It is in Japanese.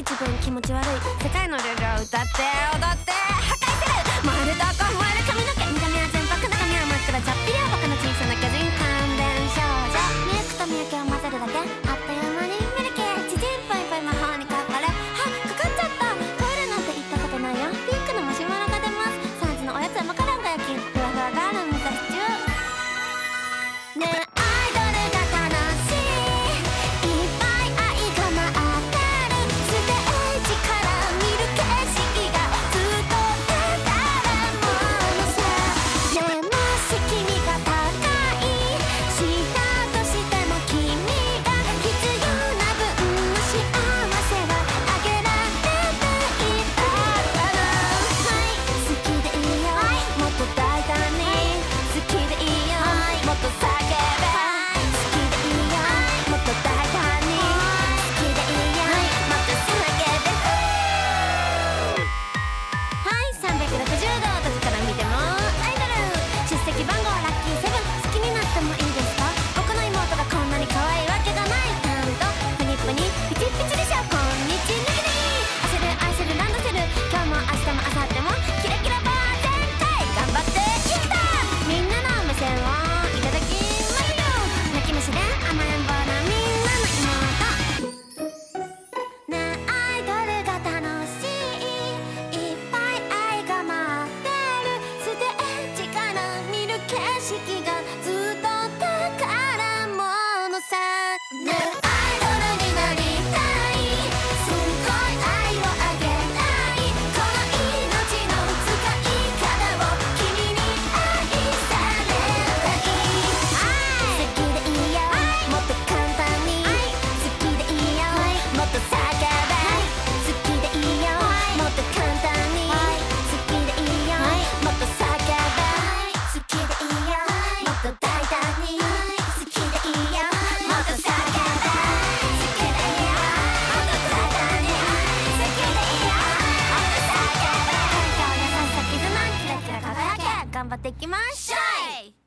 自分気持ち悪い世界のルールを歌って踊って破壊する燃えるとこ燃える髪の毛見た目は全白中身は真っ暗ちゃっぴりは僕の小さな巨人関連少女ミルクとミルクを混ぜるだけあっという間にミルキーチチンぽいぽい魔法にかかるはっかかっちゃったプールなんて行ったことないよピンクのマシュマロが出ます3時のおやつはマカロンが焼きふわふわがあるみそシチューねえ頑張っていきましょう。